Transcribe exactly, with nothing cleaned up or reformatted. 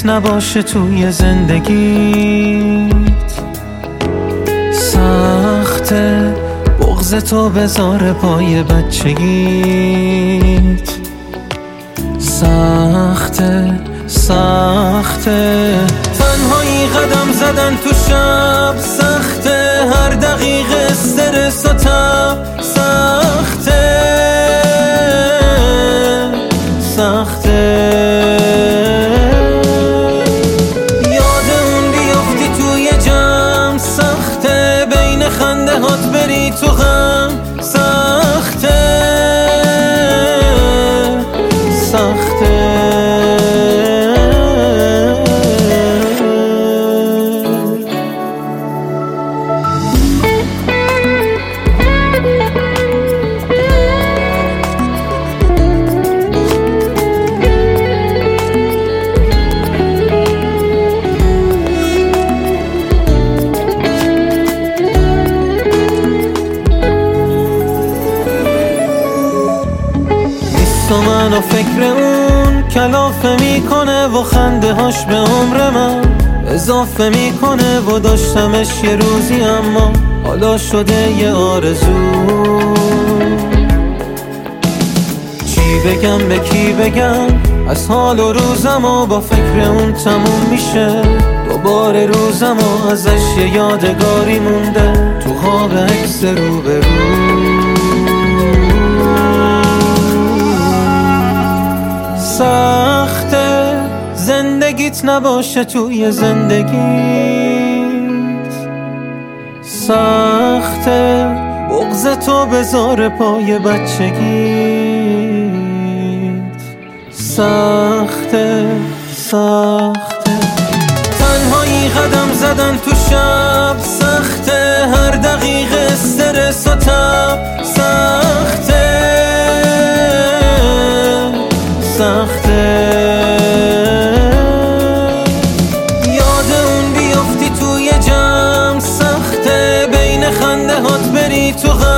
زندگیت نباشه توی زندگیت. سخته بغض تو بذاره پای بچگیت. سخته سخته تنهایی قدم زدن تو شب. سخته هر دقیقه استرس و تب. سخته سخته یاد اون بیافتی توی جمع. سخته بین خنده هات بری تو غم. سخته سخته تو منو فکر اون کلافه میکنه و خنده هاش به عمر من اضافه میکنه و داشتمش یه روزی اما حالا شده یه آرزو. چی بگم به کی بگم از حال و روزم و با فکر اون تموم میشه. دوباره روزم و ازش یه یادگاری مونده تو خواب عکس رو به رو. سخته زندگیت نباشه توی زندگیت. سخته بغض تو بذاره پای بچگیت. سخته سخته تنهایی قدم زدن تو شب. سخته هر دقیقه استرس و تب. سخته سخته یاد اون بیافتی توی جمع. سخته بین خنده هات بری تو غم.